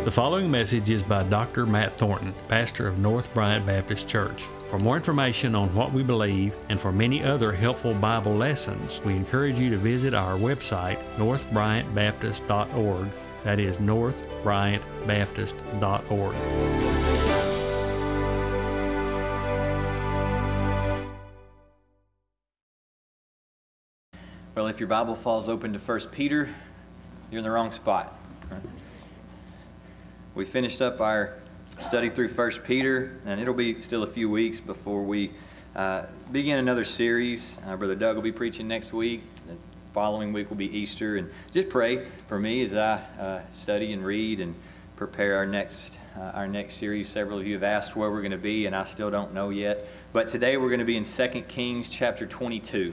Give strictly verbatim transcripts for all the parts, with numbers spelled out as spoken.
The following message is by Doctor Matt Thornton, pastor of North Bryant Baptist Church. For more information on what we believe and for many other helpful Bible lessons, we encourage you to visit our website, north bryant baptist dot org. That is north bryant baptist dot org. Well, if your Bible falls open to First Peter, you're in the wrong spot. We finished up our study through First Peter, and it'll be still a few weeks before we uh, begin another series. Uh, Brother Doug will be preaching next week. The following week will be Easter. And just pray for me as I uh, study and read and prepare our next uh, our next series. Several of you have asked where we're going to be, and I still don't know yet. But today we're going to be in Second Kings chapter twenty-two.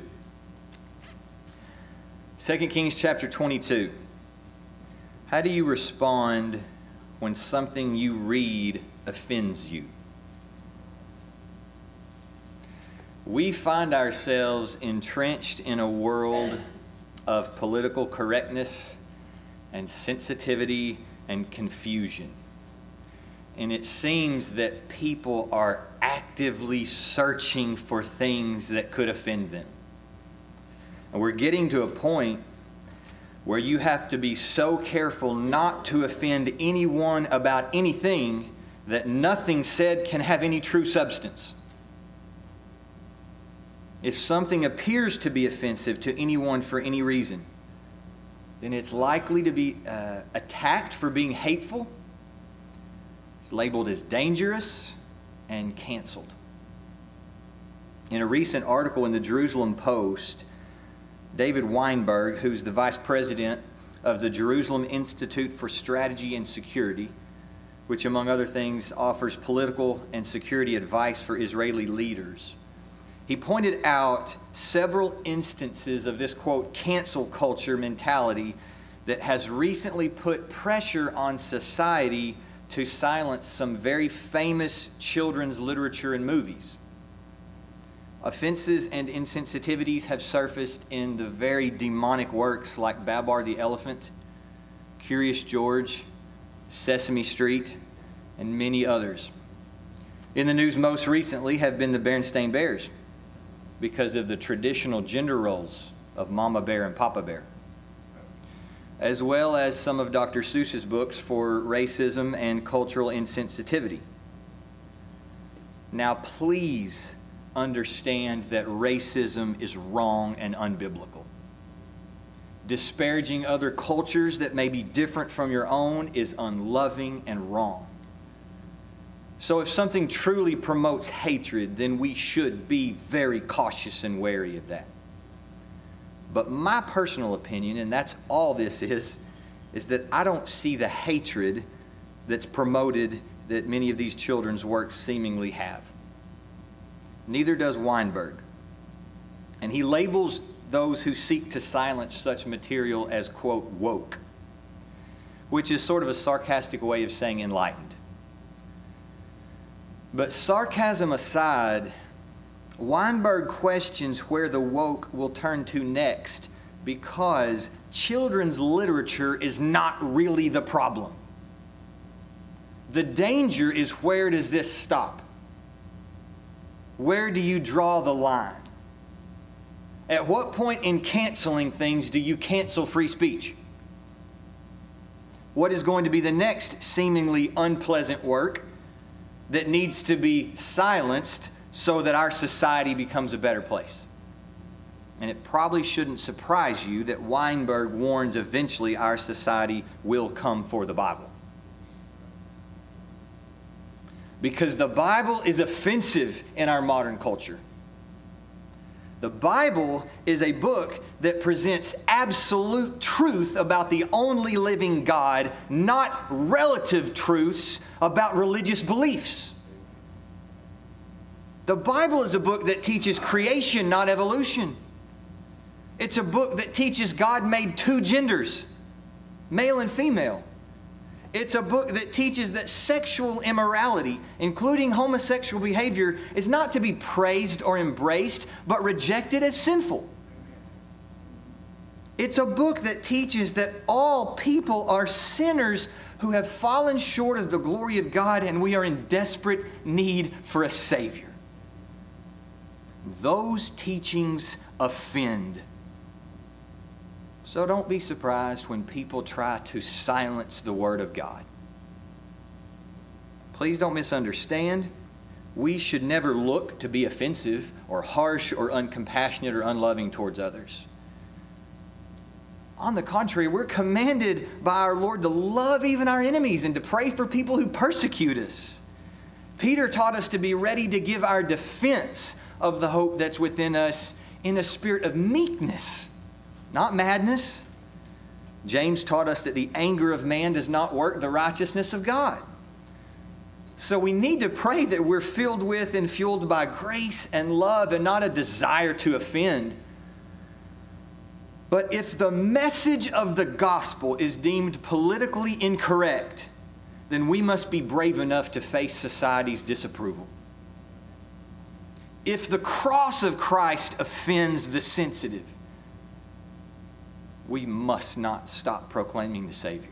Second Kings chapter twenty-two. How do you respond when something you read offends you? We find ourselves entrenched in a world of political correctness and sensitivity and confusion. And it seems that people are actively searching for things that could offend them. And we're getting to a point where you have to be so careful not to offend anyone about anything that nothing said can have any true substance. If something appears to be offensive to anyone for any reason, then it's likely to be uh, attacked for being hateful. It's labeled as dangerous and canceled. In a recent article in the Jerusalem Post, David Weinberg, who's the vice president of the Jerusalem Institute for Strategy and Security, which among other things offers political and security advice for Israeli leaders, he pointed out several instances of this, quote, cancel culture mentality that has recently put pressure on society to silence some very famous children's literature and movies. Offenses and insensitivities have surfaced in the very demonic works like Babar the Elephant, Curious George, Sesame Street, and many others. In the news most recently have been the Berenstain Bears because of the traditional gender roles of Mama Bear and Papa Bear, as well as some of Doctor Seuss's books for racism and cultural insensitivity. Now, please understand that racism is wrong and unbiblical. Disparaging other cultures that may be different from your own is unloving and wrong. So if something truly promotes hatred, then we should be very cautious and wary of that. But my personal opinion, and that's all this is, is that I don't see the hatred that's promoted that many of these children's works seemingly have. Neither does Weinberg. And he labels those who seek to silence such material as, quote, woke, which is sort of a sarcastic way of saying enlightened. But sarcasm aside, Weinberg questions where the woke will turn to next because children's literature is not really the problem. The danger is, where does this stop? Where do you draw the line? At what point in canceling things do you cancel free speech? What is going to be the next seemingly unpleasant work that needs to be silenced so that our society becomes a better place? And it probably shouldn't surprise you that Weinberg warns eventually our society will come for the Bible. Because the Bible is offensive in our modern culture. The Bible is a book that presents absolute truth about the only living God, not relative truths about religious beliefs. The Bible is a book that teaches creation, not evolution. It's a book that teaches God made two genders, male and female. It's a book that teaches that sexual immorality, including homosexual behavior, is not to be praised or embraced, but rejected as sinful. It's a book that teaches that all people are sinners who have fallen short of the glory of God, and we are in desperate need for a Savior. Those teachings offend. So don't be surprised when people try to silence the Word of God. Please don't misunderstand. We should never look to be offensive or harsh or uncompassionate or unloving towards others. On the contrary, we're commanded by our Lord to love even our enemies and to pray for people who persecute us. Peter taught us to be ready to give our defense of the hope that's within us in a spirit of meekness, not madness. James taught us that the anger of man does not work the righteousness of God. So we need to pray that we're filled with and fueled by grace and love and not a desire to offend. But if the message of the gospel is deemed politically incorrect, then we must be brave enough to face society's disapproval. If the cross of Christ offends the sensitive, we must not stop proclaiming the Savior.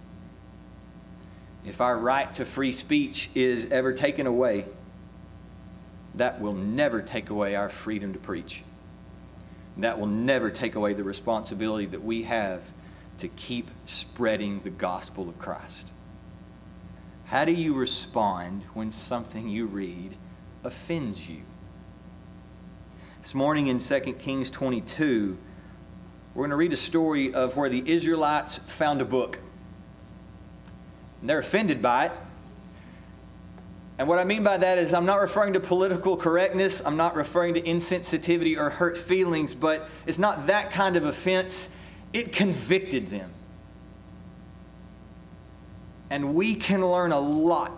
If our right to free speech is ever taken away, that will never take away our freedom to preach. That will never take away the responsibility that we have to keep spreading the gospel of Christ. How do you respond when something you read offends you? This morning in Second Kings twenty-two, we're going to read a story of where the Israelites found a book. And they're offended by it. And what I mean by that is I'm not referring to political correctness. I'm not referring to insensitivity or hurt feelings, but it's not that kind of offense. It convicted them. And we can learn a lot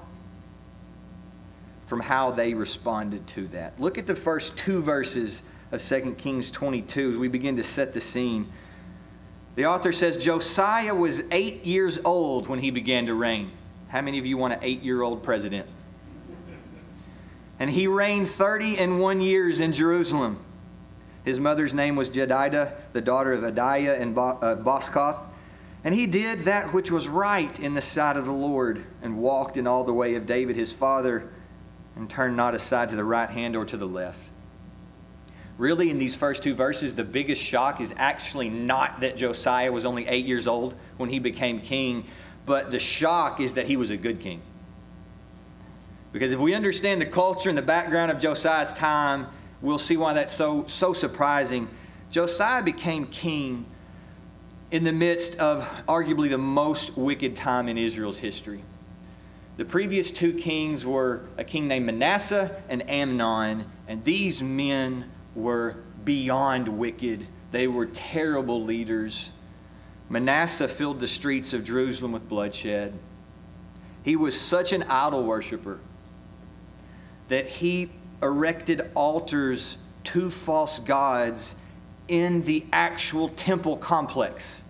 from how they responded to that. Look at the first two verses of Second Kings twenty-two as we begin to set the scene. The author says, Josiah was eight years old when he began to reign. How many of you want an eight-year-old president? And he reigned thirty and one years in Jerusalem. His mother's name was Jedidah, the daughter of Adiah and Boskoth. And he did that which was right in the sight of the Lord, and walked in all the way of David his father, and turned not aside to the right hand or to the left. Really, in these first two verses, the biggest shock is actually not that Josiah was only eight years old when he became king, but the shock is that he was a good king. Because if we understand the culture and the background of Josiah's time, we'll see why that's so, so surprising. Josiah became king in the midst of arguably the most wicked time in Israel's history. The previous two kings were a king named Manasseh and Amnon, and these men were beyond wicked. They were terrible leaders. Manasseh filled the streets of Jerusalem with bloodshed. He was such an idol worshiper that he erected altars to false gods in the actual temple complex.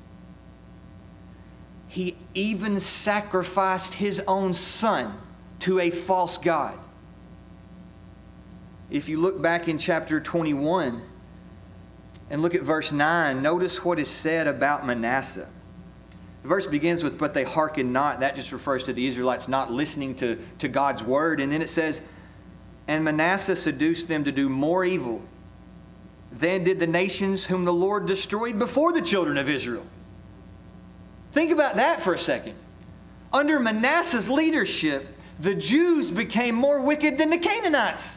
He even sacrificed his own son to a false god. If you look back in chapter twenty-one and look at verse nine, notice what is said about Manasseh. The verse begins with, but they hearkened not. That just refers to the Israelites not listening to, to God's word. And then it says, and Manasseh seduced them to do more evil than did the nations whom the Lord destroyed before the children of Israel. Think about that for a second. Under Manasseh's leadership, the Jews became more wicked than the Canaanites.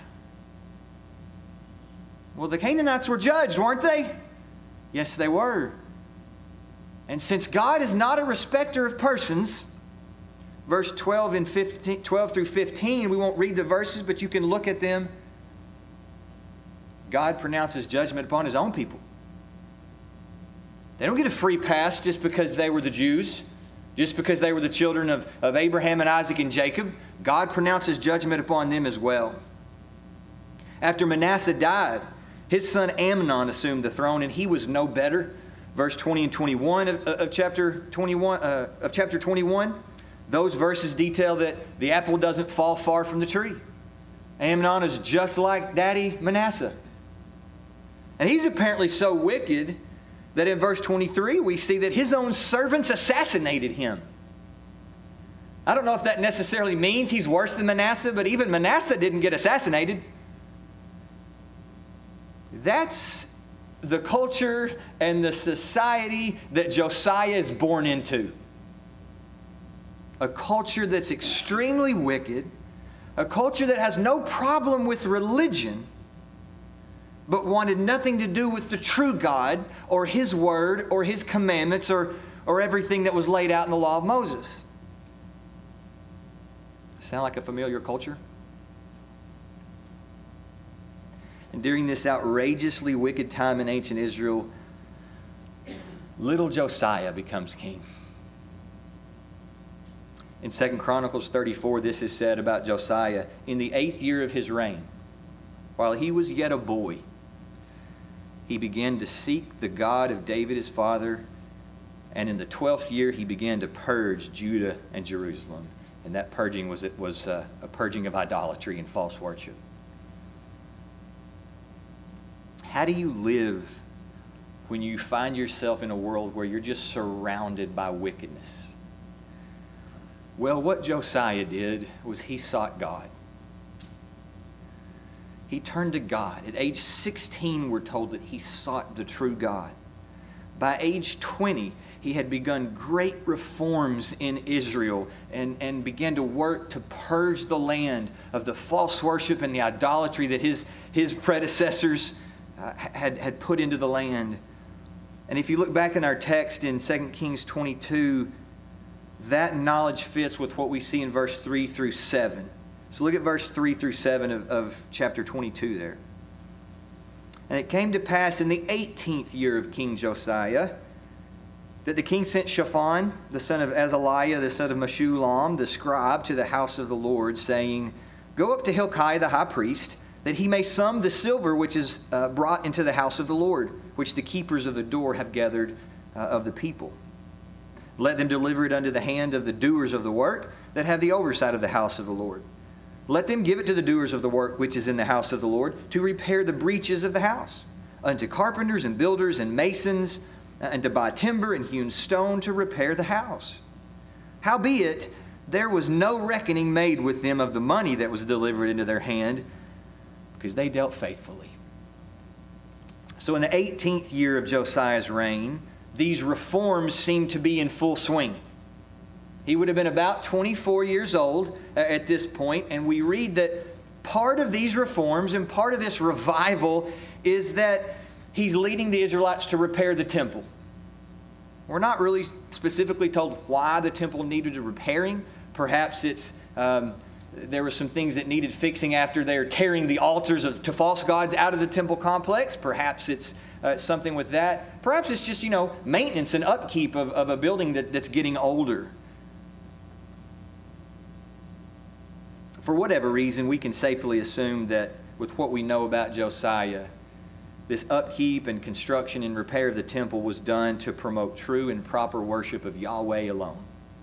Well, the Canaanites were judged, weren't they? Yes, they were. And since God is not a respecter of persons, verse twelve and fifteen, twelve through fifteen, we won't read the verses, but you can look at them. God pronounces judgment upon his own people. They don't get a free pass just because they were the Jews, just because they were the children of, of Abraham and Isaac and Jacob. God pronounces judgment upon them as well. After Manasseh died, his son Amnon assumed the throne, and he was no better. Verse twenty and twenty-one of, of chapter twenty-one uh, of chapter twenty-one. Those verses detail that the apple doesn't fall far from the tree. Amnon is just like Daddy Manasseh. And he's apparently so wicked that in verse twenty-three we see that his own servants assassinated him. I don't know if that necessarily means he's worse than Manasseh, but even Manasseh didn't get assassinated. That's the culture and the society that Josiah is born into. A culture that's extremely wicked, a culture that has no problem with religion, but wanted nothing to do with the true God or His Word or His commandments or, or everything that was laid out in the law of Moses. Sound like a familiar culture? And during this outrageously wicked time in ancient Israel, little Josiah becomes king. In Second Chronicles thirty-four, this is said about Josiah. In the eighth year of his reign, while he was yet a boy, he began to seek the God of David his father, and in the twelfth year he began to purge Judah and Jerusalem. And that purging was, it was uh, a purging of idolatry and false worship. How do you live when you find yourself in a world where you're just surrounded by wickedness? Well, what Josiah did was he sought God. He turned to God. At age sixteen, we're told that he sought the true God. By age twenty, he had begun great reforms in Israel and, and began to work to purge the land of the false worship and the idolatry that his, his predecessors uh, had, had put into the land. And if you look back in our text in Second Kings twenty-two, that knowledge fits with what we see in verse three through seven. So look at verse three through seven of, of chapter twenty-two there. And it came to pass in the eighteenth year of King Josiah that the king sent Shaphan, the son of Azaliah, the son of Meshullam, the scribe, to the house of the Lord, saying, Go up to Hilkiah the high priest, that he may sum the silver which is uh, brought into the house of the Lord, which the keepers of the door have gathered uh, of the people. Let them deliver it unto the hand of the doers of the work that have the oversight of the house of the Lord. Let them give it to the doers of the work which is in the house of the Lord to repair the breaches of the house, unto carpenters and builders and masons, and to buy timber and hewn stone to repair the house. Howbeit, there was no reckoning made with them of the money that was delivered into their hand, because they dealt faithfully. So in the eighteenth year of Josiah's reign, these reforms seem to be in full swing. He would have been about twenty-four years old at this point, and we read that part of these reforms and part of this revival is that he's leading the Israelites to repair the temple. We're not really specifically told why the temple needed repairing. Perhaps it's um, there were some things that needed fixing after they're tearing the altars of, to false gods out of the temple complex. Perhaps it's uh, something with that. Perhaps it's just, you know, maintenance and upkeep of, of a building that, that's getting older. For whatever reason, we can safely assume that with what we know about Josiah, this upkeep and construction and repair of the temple was done to promote true and proper worship of Yahweh alone.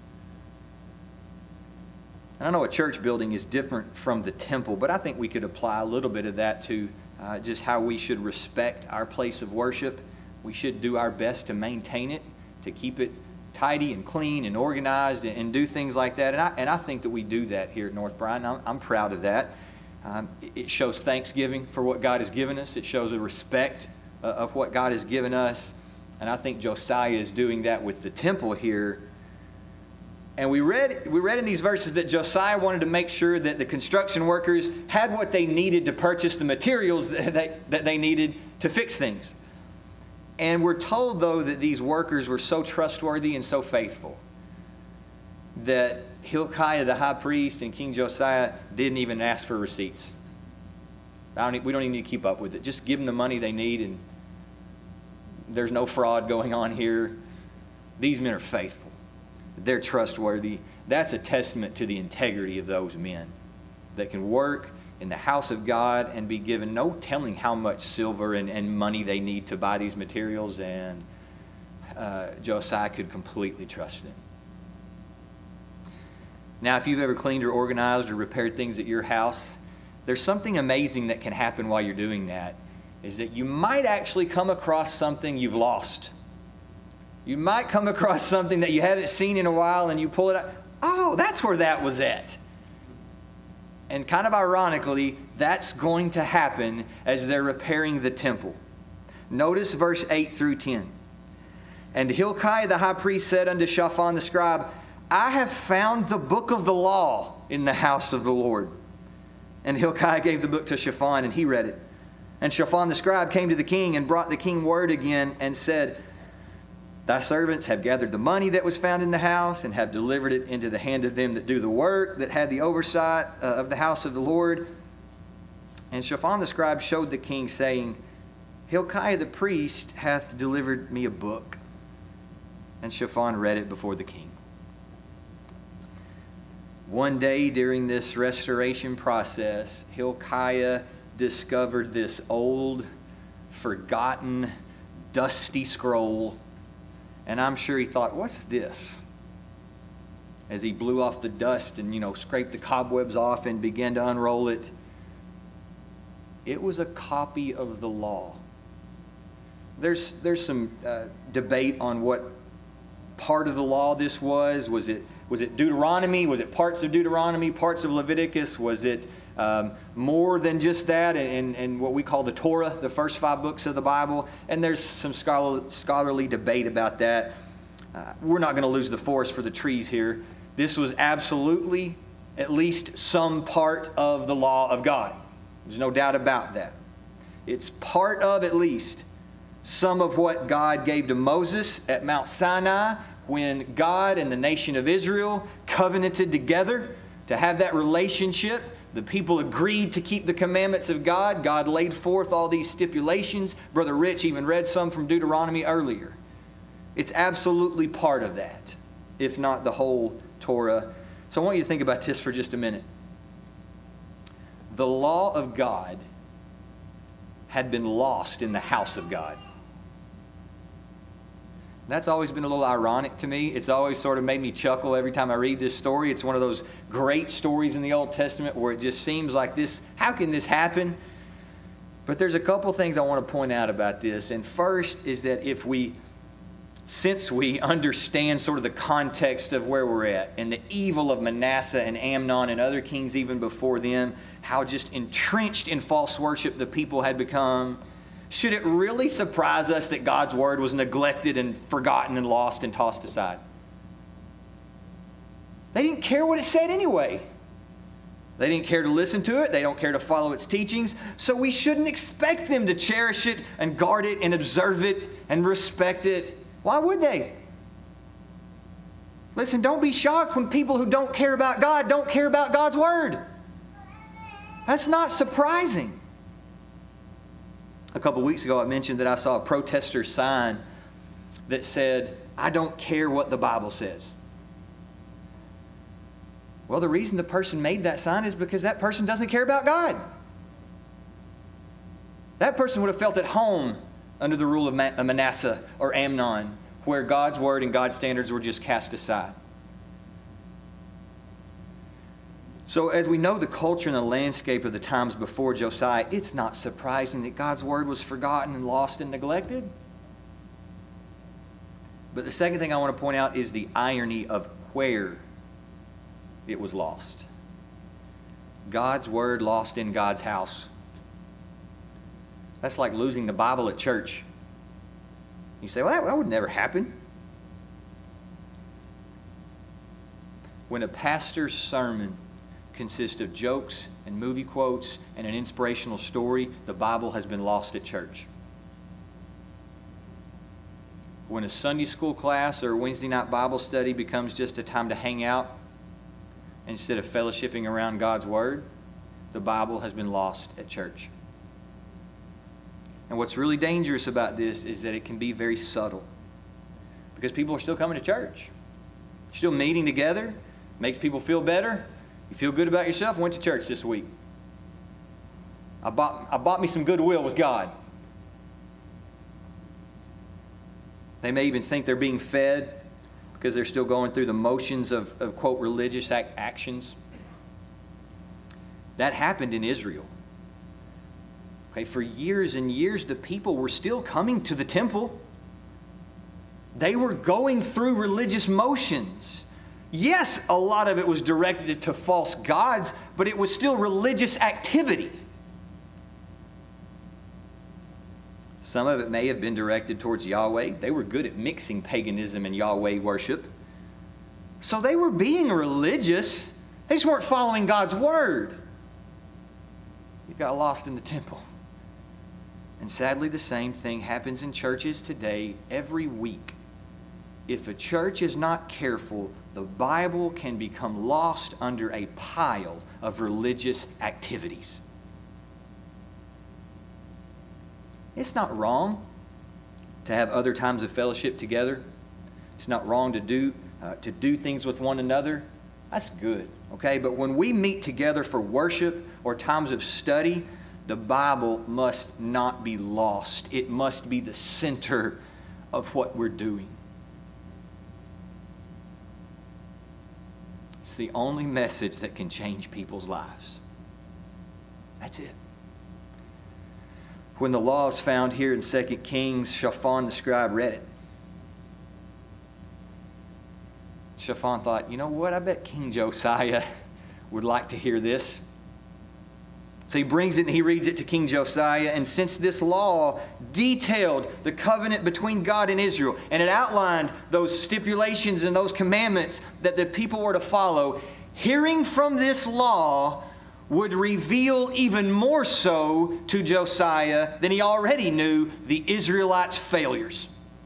And I know a church building is different from the temple, but I think we could apply a little bit of that to uh, just how we should respect our place of worship. We should do our best to maintain it, to keep it tidy and clean and organized and, and do things like that. And I, and I think that we do that here at North Bryan. I'm, I'm proud of that. Um, it shows thanksgiving for what God has given us. It shows a respect uh, of what God has given us. And I think Josiah is doing that with the temple here. And we read, we read in these verses that Josiah wanted to make sure that the construction workers had what they needed to purchase the materials that they, that they needed to fix things. And we're told, though, that these workers were so trustworthy and so faithful that Hilkiah the high priest and King Josiah didn't even ask for receipts. I don't, we don't even need to keep up with it. Just give them the money they need, and there's no fraud going on here. These men are faithful. They're trustworthy. That's a testament to the integrity of those men that can work in the house of God and be given no telling how much silver and, and money they need to buy these materials, and uh, Josiah could completely trust them. Now, if you've ever cleaned or organized or repaired things at your house, there's something amazing that can happen while you're doing that, is that you might actually come across something you've lost. You might come across something that you haven't seen in a while, and you pull it out. Oh, that's where that was at. And kind of ironically, that's going to happen as they're repairing the temple. Notice verse eight through ten. And Hilkiah the high priest said unto Shaphan the scribe, I have found the book of the law in the house of the Lord. And Hilkiah gave the book to Shaphan, and he read it. And Shaphan the scribe came to the king and brought the king word again and said, Thy servants have gathered the money that was found in the house and have delivered it into the hand of them that do the work, that had the oversight uh, of the house of the Lord. And Shaphan the scribe showed the king, saying, Hilkiah the priest hath delivered me a book. And Shaphan read it before the king. One day during this restoration process, Hilkiah discovered this old, forgotten, dusty scroll. And I'm sure he thought, what's this? As he blew off the dust and, you know, scraped the cobwebs off and began to unroll it, it was a copy of the law. There's, there's some uh, debate on what part of the law this was. Was it, was it Deuteronomy? Was it parts of Deuteronomy, parts of Leviticus? Was it um, more than just that and, and what we call the Torah, the first five books of the Bible? And there's some scholar, scholarly debate about that. Uh, we're not going to lose the forest for the trees here. This was absolutely at least some part of the law of God. There's no doubt about that. It's part of at least some of what God gave to Moses at Mount Sinai when God and the nation of Israel covenanted together to have that relationship. The people agreed to keep the commandments of God. God laid forth all these stipulations. Brother Rich even read some from Deuteronomy earlier. It's absolutely part of that, if not the whole Torah. So I want you to think about this for just a minute. The law of God had been lost in the house of God. That's always been a little ironic to me. It's always sort of made me chuckle every time I read this story. It's one of those great stories in the Old Testament where it just seems like this, how can this happen? But there's a couple things I want to point out about this. And first is that if we, since we understand sort of the context of where we're at and the evil of Manasseh and Amnon and other kings even before them, how just entrenched in false worship the people had become, should it really surprise us that God's word was neglected and forgotten and lost and tossed aside? They didn't care what it said anyway. They didn't care to listen to it. They don't care to follow its teachings. So we shouldn't expect them to cherish it and guard it and observe it and respect it. Why would they? Listen, don't be shocked when people who don't care about God don't care about God's word. That's not surprising. A couple weeks ago, I mentioned that I saw a protester sign that said, I don't care what the Bible says. Well, the reason the person made that sign is because that person doesn't care about God. That person would have felt at home under the rule of Manasseh or Amnon, where God's word and God's standards were just cast aside. So as we know the culture and the landscape of the times before Josiah, it's not surprising that God's word was forgotten and lost and neglected. But the second thing I want to point out is the irony of where it was lost. God's word lost in God's house. That's like losing the Bible at church. You say, well, that, that would never happen. When a pastor's sermon consists of jokes and movie quotes and an inspirational story, the Bible has been lost at church. When a Sunday school class or a Wednesday night Bible study becomes just a time to hang out instead of fellowshipping around God's word, the Bible has been lost at church. And what's really dangerous about this is that it can be very subtle, because people are still coming to church, still meeting together, makes people feel better. You feel good about yourself? I went to church this week. I bought, I bought me some goodwill with God. They may even think they're being fed because they're still going through the motions of, of quote, religious ac- actions. That happened in Israel. Okay, for years and years, the people were still coming to the temple. They were going through religious motions. Yes, a lot of it was directed to false gods, but it was still religious activity. Some of it may have been directed towards Yahweh. They were good at mixing paganism and Yahweh worship. So they were being religious. They just weren't following God's word. They got lost in the temple. And sadly, the same thing happens in churches today every week. If a church is not careful, the Bible can become lost under a pile of religious activities. It's not wrong to have other times of fellowship together. It's not wrong to do uh, to do things with one another. That's good, okay? But when we meet together for worship or times of study, the Bible must not be lost. It must be the center of what we're doing. It's the only message that can change people's lives. That's it. When the law is found here in Second Kings, Shaphan the scribe read it. Shaphan thought, you know what? I bet King Josiah would like to hear this. So he brings it and he reads it to King Josiah. And since this law detailed the covenant between God and Israel, and it outlined those stipulations and those commandments that the people were to follow, hearing from this law would reveal even more so to Josiah than he already knew the Israelites' failures.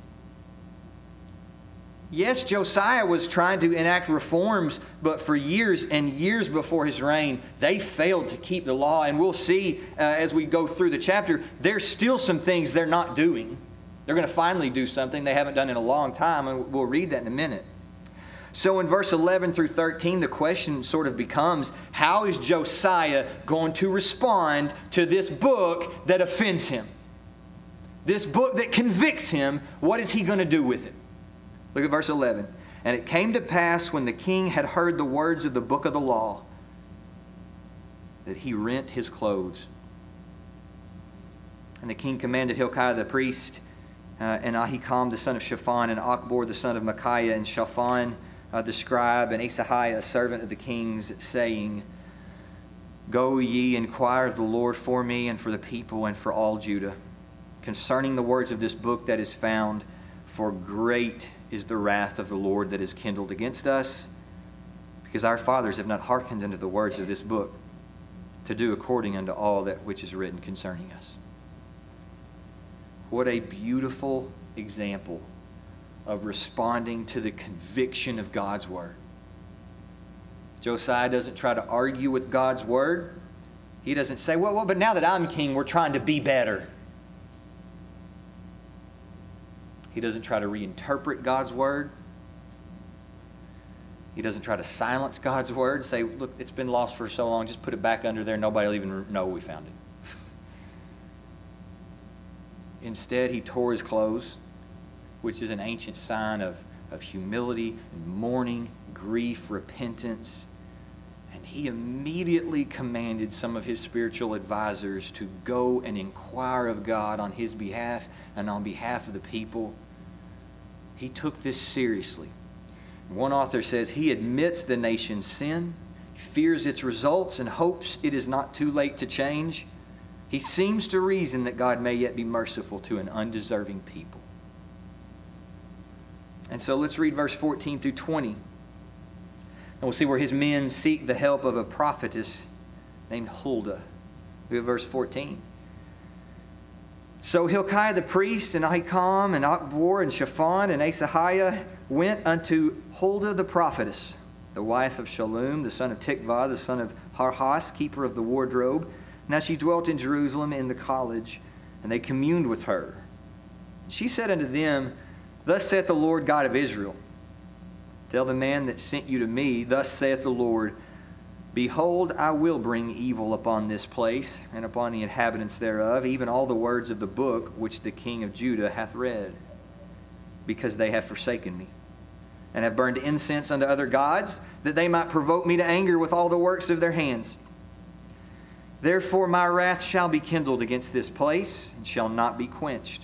Yes, Josiah was trying to enact reforms, but for years and years before his reign, they failed to keep the law. And we'll see uh, as we go through the chapter, there's still some things they're not doing. They're going to finally do something they haven't done in a long time, and we'll read that in a minute. So in verse eleven through thirteen, the question sort of becomes, how is Josiah going to respond to this book that offends him? This book that convicts him, what is he going to do with it? Look at verse eleven. And it came to pass when the king had heard the words of the book of the law that he rent his clothes. And the king commanded Hilkiah the priest, uh, and Ahikam the son of Shaphan, and Achbor the son of Micaiah, and Shaphan uh, the scribe, and Asahiah, a servant of the king's, saying, Go ye, inquire of the Lord for me, and for the people, and for all Judah, concerning the words of this book that is found, for great is the wrath of the Lord that is kindled against us, because our fathers have not hearkened unto the words of this book, to do according unto all that which is written concerning us. What a beautiful example of responding to the conviction of God's word. Josiah doesn't try to argue with God's word. He doesn't say, well, well, but now that I'm king, we're trying to be better. He doesn't try to reinterpret God's word. He doesn't try to silence God's word. Say, look, it's been lost for so long. Just put it back under there. Nobody will even know we found it. Instead, he tore his clothes, which is an ancient sign of, of humility, mourning, grief, repentance. And he immediately commanded some of his spiritual advisors to go and inquire of God on his behalf and on behalf of the people. He took this seriously. One author says he admits the nation's sin, fears its results, and hopes it is not too late to change. He seems to reason that God may yet be merciful to an undeserving people. And so let's read verse fourteen through twenty. And we'll see where his men seek the help of a prophetess named Huldah. Look at verse fourteen. So Hilkiah the priest, and Ahikam, and Achbor, and Shaphan, and Asahiah went unto Huldah the prophetess, the wife of Shallum, the son of Tikvah, the son of Harhas, keeper of the wardrobe. Now she dwelt in Jerusalem in the college, and they communed with her. She said unto them, Thus saith the Lord God of Israel, Tell the man that sent you to me, Thus saith the Lord, Behold, I will bring evil upon this place, and upon the inhabitants thereof, even all the words of the book which the king of Judah hath read, because they have forsaken me, and have burned incense unto other gods, that they might provoke me to anger with all the works of their hands. Therefore my wrath shall be kindled against this place, and shall not be quenched.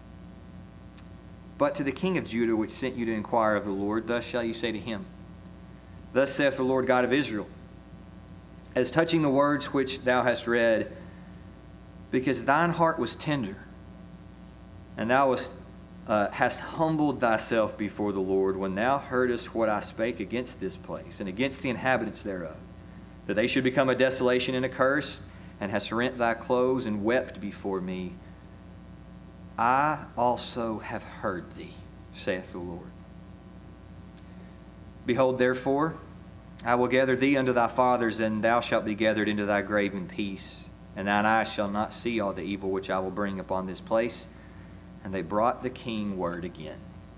But to the king of Judah, which sent you to inquire of the Lord, thus shall you say to him, Thus saith the Lord God of Israel, as touching the words which thou hast read, because thine heart was tender, and thou wast, uh, hast humbled thyself before the Lord, when thou heardest what I spake against this place, and against the inhabitants thereof, that they should become a desolation and a curse, and hast rent thy clothes and wept before me, I also have heard thee, saith the Lord. Behold, therefore, I will gather thee unto thy fathers, and thou shalt be gathered into thy grave in peace. And thine eyes shall not see all the evil which I will bring upon this place. And they brought the king word again.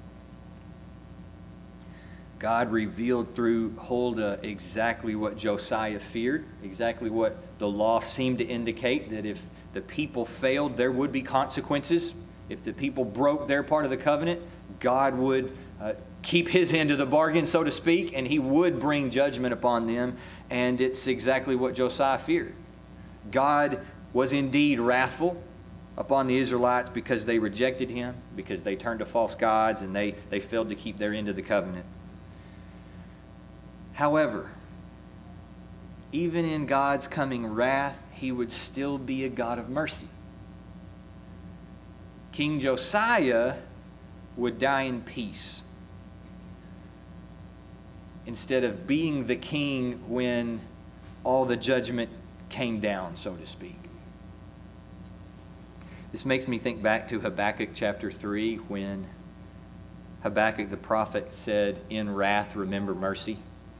God revealed through Huldah exactly what Josiah feared, exactly what the law seemed to indicate, that if the people failed, there would be consequences. If the people broke their part of the covenant, God would uh, keep his end of the bargain, so to speak, and he would bring judgment upon them. And it's exactly what Josiah feared. God was indeed wrathful upon the Israelites because they rejected him, because they turned to false gods, and they, they failed to keep their end of the covenant. However, even in God's coming wrath, he would still be a God of mercy. King Josiah would die in peace, instead of being the king when all the judgment came down, so to speak. This makes me think back to Habakkuk chapter three, when Habakkuk the prophet said, "In wrath remember mercy."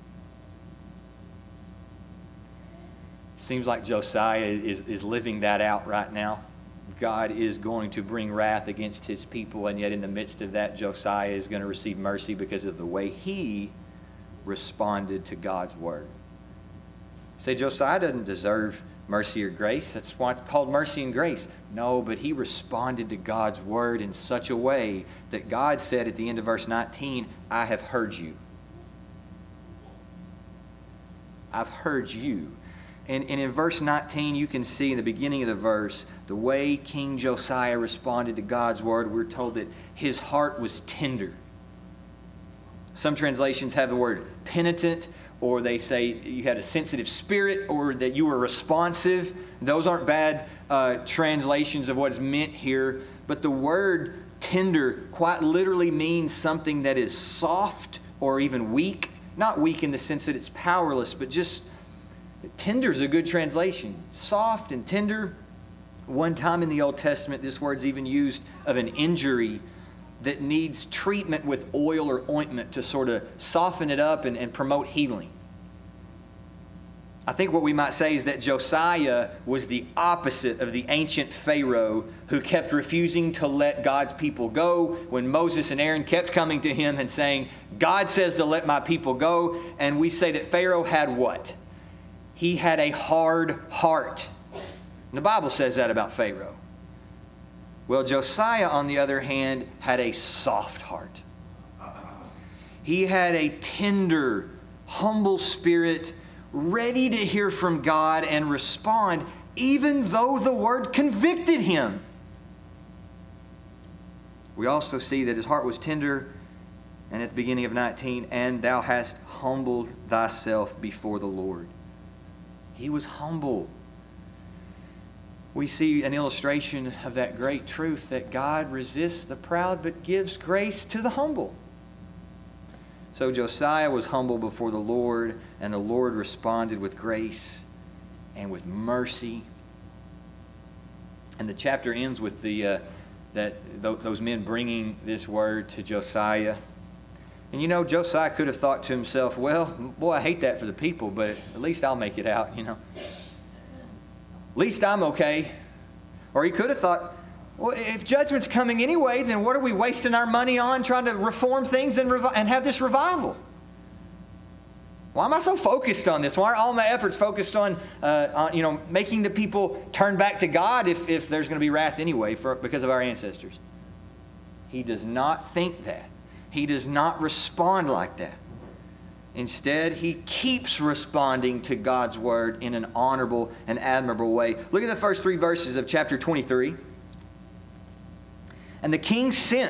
Seems like Josiah is, is living that out right now. God is going to bring wrath against his people, and yet in the midst of that, Josiah is going to receive mercy because of the way he responded to God's word. Say, Josiah doesn't deserve mercy or grace. That's why it's called mercy and grace. No, but he responded to God's word in such a way that God said at the end of verse nineteen, I have heard you. I've heard you. And, and in verse nineteen, you can see in the beginning of the verse, the way King Josiah responded to God's word. We're told that his heart was tender. Some translations have the word penitent, or they say you had a sensitive spirit, or that you were responsive. Those aren't bad uh, translations of what is meant here. But the word tender quite literally means something that is soft or even weak. Not weak in the sense that it's powerless, but just tender is a good translation. Soft and tender. One time in the Old Testament, this word's even used of an injury that needs treatment with oil or ointment to sort of soften it up and, and promote healing. I think what we might say is that Josiah was the opposite of the ancient Pharaoh who kept refusing to let God's people go when Moses and Aaron kept coming to him and saying, God says to let my people go. And we say that Pharaoh had what? He had a hard heart. And the Bible says that about Pharaoh. Well, Josiah, on the other hand, had a soft heart. He had a tender, humble spirit, ready to hear from God and respond, even though the word convicted him. We also see that his heart was tender, and at the beginning of nineteen, and thou hast humbled thyself before the Lord. He was humble. We see an illustration of that great truth that God resists the proud but gives grace to the humble. So Josiah was humble before the Lord, and the Lord responded with grace and with mercy. And the chapter ends with the uh, that th- those men bringing this word to Josiah. And you know, Josiah could have thought to himself, well, boy, I hate that for the people, but at least I'll make it out, you know. At least I'm okay. Or he could have thought, well, if judgment's coming anyway, then what are we wasting our money on trying to reform things and, revi- and have this revival? Why am I so focused on this? Why are all my efforts focused on, uh, on you know, making the people turn back to God if, if there's going to be wrath anyway for, because of our ancestors? He does not think that. He does not respond like that. Instead, he keeps responding to God's word in an honorable and admirable way. Look at the first three verses of chapter twenty-three. And the king sent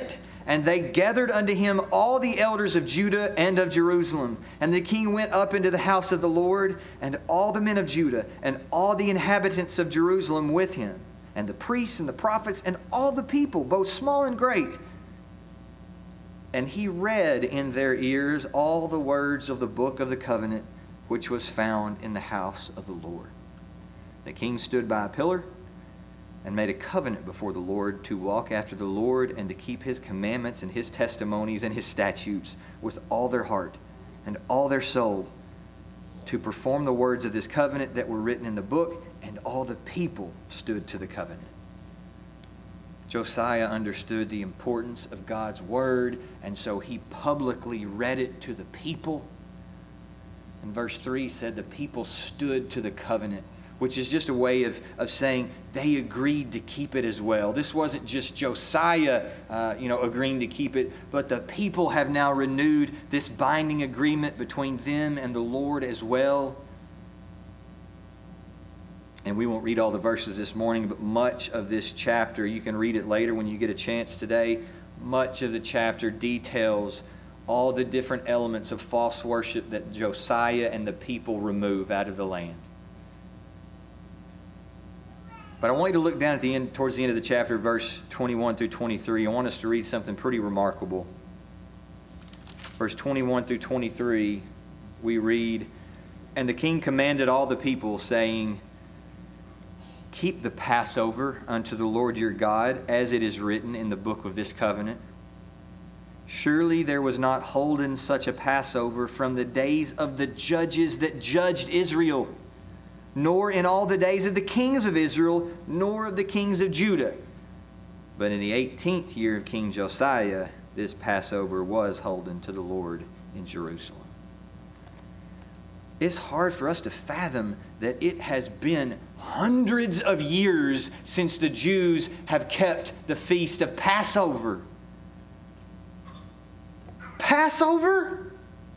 And they gathered unto him all the elders of Judah and of Jerusalem. And the king went up into the house of the Lord, and all the men of Judah, and all the inhabitants of Jerusalem with him, and the priests and the prophets, and all the people, both small and great. And he read in their ears all the words of the book of the covenant, which was found in the house of the Lord. The king stood by a pillar and made a covenant before the Lord to walk after the Lord and to keep his commandments and his testimonies and his statutes with all their heart and all their soul, to perform the words of this covenant that were written in the book. And all the people stood to the covenant. Josiah understood the importance of God's word, and so he publicly read it to the people. And verse three said the people stood to the covenant, which is just a way of, of saying they agreed to keep it as well. This wasn't just Josiah uh, you know, agreeing to keep it, but the people have now renewed this binding agreement between them and the Lord as well. And we won't read all the verses this morning, but much of this chapter, you can read it later when you get a chance today, much of the chapter details all the different elements of false worship that Josiah and the people remove out of the land. But I want you to look down at the end, towards the end of the chapter, verse twenty-one through twenty-three. I want us to read something pretty remarkable. Verse twenty-one through twenty-three, we read, "And the king commanded all the people, saying, Keep the Passover unto the Lord your God, as it is written in the book of this covenant. Surely there was not holden such a Passover from the days of the judges that judged Israel, nor in all the days of the kings of Israel, nor of the kings of Judah. But in the eighteenth year of King Josiah, this Passover was holden to the Lord in Jerusalem." It's hard for us to fathom that it has been hundreds of years since the Jews have kept the feast of Passover. Passover?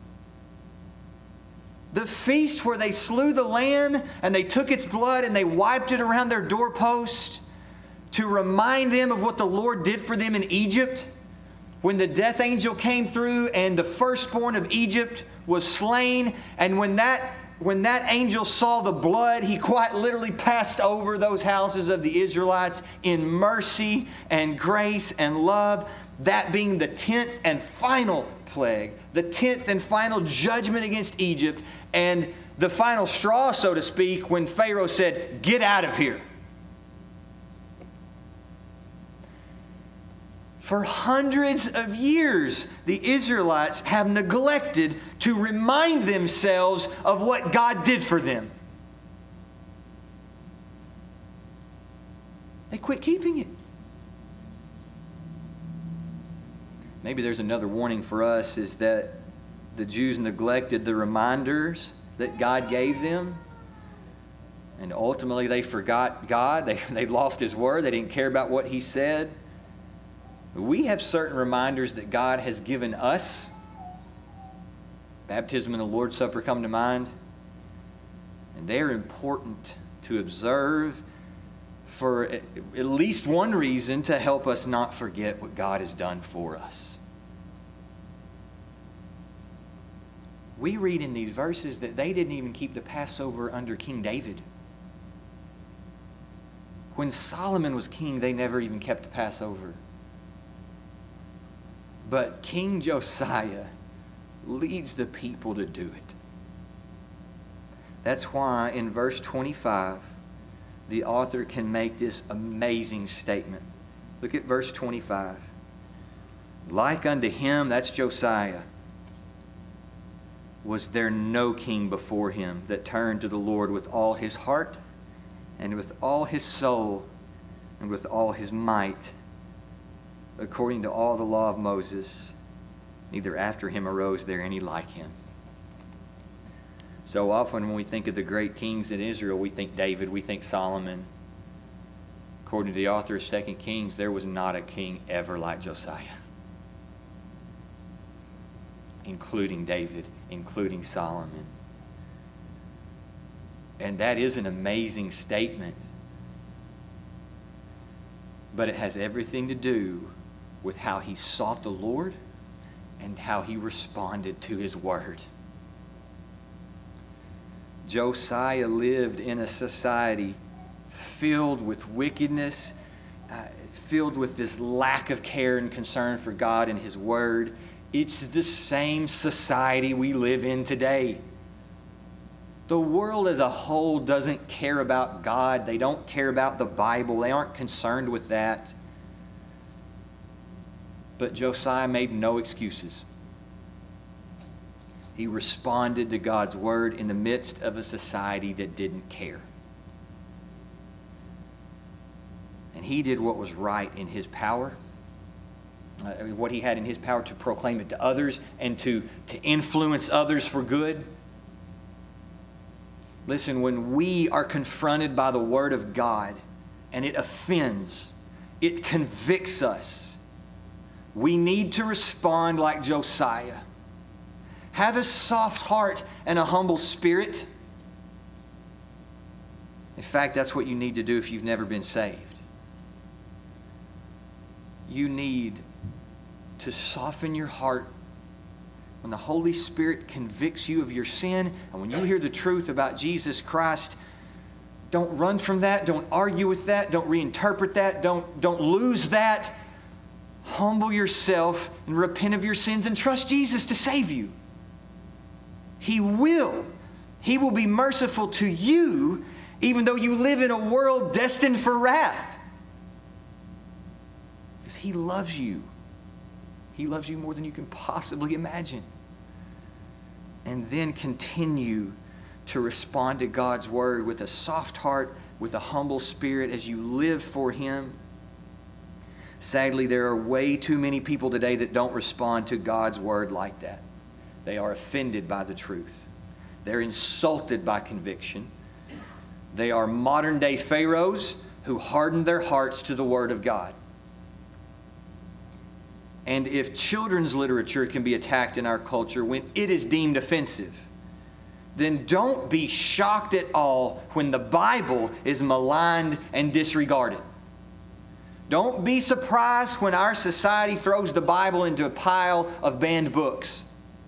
The feast where they slew the lamb and they took its blood and they wiped it around their doorpost to remind them of what the Lord did for them in Egypt. When the death angel came through and the firstborn of Egypt was slain, and when that when that angel saw the blood, he quite literally passed over those houses of the Israelites in mercy and grace and love, that being the tenth and final plague, the tenth and final judgment against Egypt, and the final straw, so to speak, when Pharaoh said, "Get out of here." For hundreds of years, the Israelites have neglected to remind themselves of what God did for them. They quit keeping it. Maybe there's another warning for us, is that the Jews neglected the reminders that God gave them. And ultimately they forgot God. They, they lost His word. They didn't care about what He said. We have certain reminders that God has given us. Baptism and the Lord's Supper come to mind. And they're important to observe for at least one reason, to help us not forget what God has done for us. We read in these verses that they didn't even keep the Passover under King David. When Solomon was king, they never even kept the Passover. But King Josiah leads the people to do it. That's why in verse twenty-five, the author can make this amazing statement. Look at verse twenty-five. "Like unto him," that's Josiah, "was there no king before him that turned to the Lord with all his heart and with all his soul and with all his might, according to all the law of Moses. Neither after him arose there any like him." So often when we think of the great kings in Israel, we think David, we think Solomon. According to the author of Second Kings, there was not a king ever like Josiah, including David, including Solomon. And that is an amazing statement. But it has everything to do with how he sought the Lord and how he responded to his word. Josiah lived in a society filled with wickedness, uh, filled with this lack of care and concern for God and his word. It's the same society we live in today. The world as a whole doesn't care about God. They don't care about the Bible. They aren't concerned with that. But Josiah made no excuses. He responded to God's word in the midst of a society that didn't care. And he did what was right in his power, uh, what he had in his power to proclaim it to others and to, to influence others for good. Listen, when we are confronted by the word of God and it offends, it convicts us, we need to respond like Josiah. Have a soft heart and a humble spirit. In fact, that's what you need to do if you've never been saved. You need to soften your heart when the Holy Spirit convicts you of your sin, and when you hear the truth about Jesus Christ. Don't run from that. Don't argue with that. Don't reinterpret that. Don't, don't lose that. Humble yourself and repent of your sins and trust Jesus to save you. He will. He will be merciful to you, even though you live in a world destined for wrath. Because He loves you. He loves you more than you can possibly imagine. And then continue to respond to God's word with a soft heart, with a humble spirit as you live for Him. Sadly, there are way too many people today that don't respond to God's word like that. They are offended by the truth. They're insulted by conviction. They are modern-day Pharaohs who hardened their hearts to the word of God. And if children's literature can be attacked in our culture when it is deemed offensive, then don't be shocked at all when the Bible is maligned and disregarded. Don't be surprised when our society throws the Bible into a pile of banned books.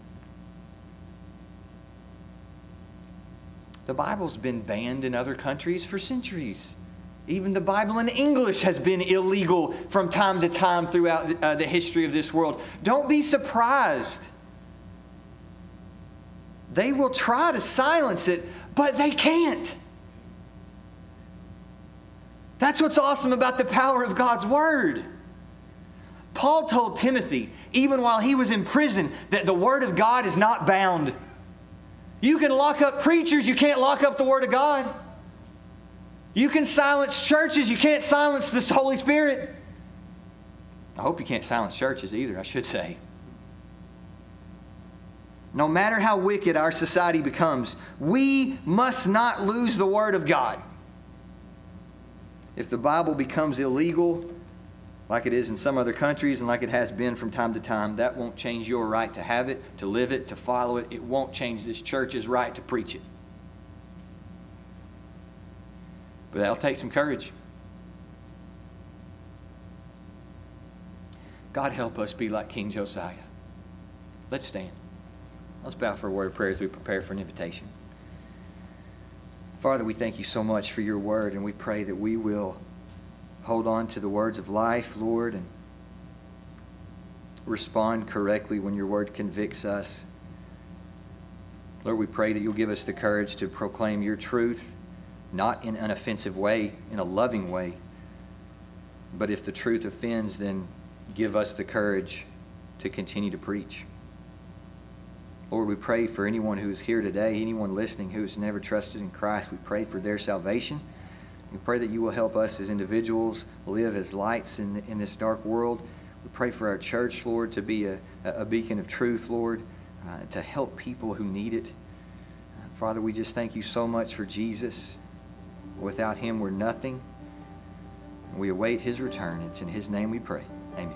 The Bible's been banned in other countries for centuries. Even the Bible in English has been illegal from time to time throughout the, uh, the history of this world. Don't be surprised. They will try to silence it, but they can't. That's what's awesome about the power of God's Word. Paul told Timothy, even while he was in prison, that the Word of God is not bound. You can lock up preachers, you can't lock up the Word of God. You can silence churches, you can't silence the Holy Spirit. I hope you can't silence churches either, I should say. No matter how wicked our society becomes, we must not lose the Word of God. If the Bible becomes illegal, like it is in some other countries and like it has been from time to time, that won't change your right to have it, to live it, to follow it. It won't change this church's right to preach it. But that'll take some courage. God help us be like King Josiah. Let's stand. Let's bow for a word of prayer as we prepare for an invitation. Father, we thank you so much for your word, and we pray that we will hold on to the words of life, Lord, and respond correctly when your word convicts us. Lord, we pray that you'll give us the courage to proclaim your truth, not in an offensive way, in a loving way. But if the truth offends, then give us the courage to continue to preach. Lord, we pray for anyone who is here today, anyone listening who has never trusted in Christ. We pray for their salvation. We pray that you will help us as individuals live as lights in, the, in this dark world. We pray for our church, Lord, to be a, a beacon of truth, Lord, uh, to help people who need it. Uh, Father, we just thank you so much for Jesus. Without him, we're nothing. We await his return. It's in his name we pray. Amen.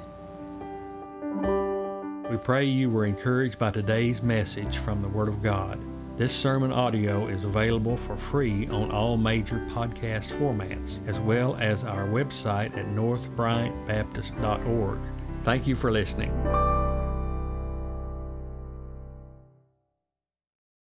We pray you were encouraged by today's message from the Word of God. This sermon audio is available for free on all major podcast formats, as well as our website at north bryant baptist dot org. Thank you for listening.